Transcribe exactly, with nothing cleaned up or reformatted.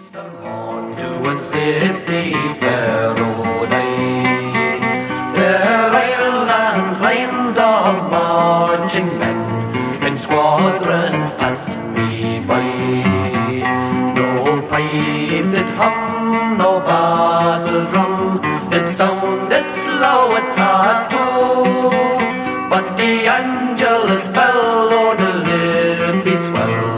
On to a city fair day. There islands, lines of marching men in squadrons passed me by. No pipe did hum, no battle drum, it sounded slow at tattoo. But the Angelus fell o'er the Liffey swell,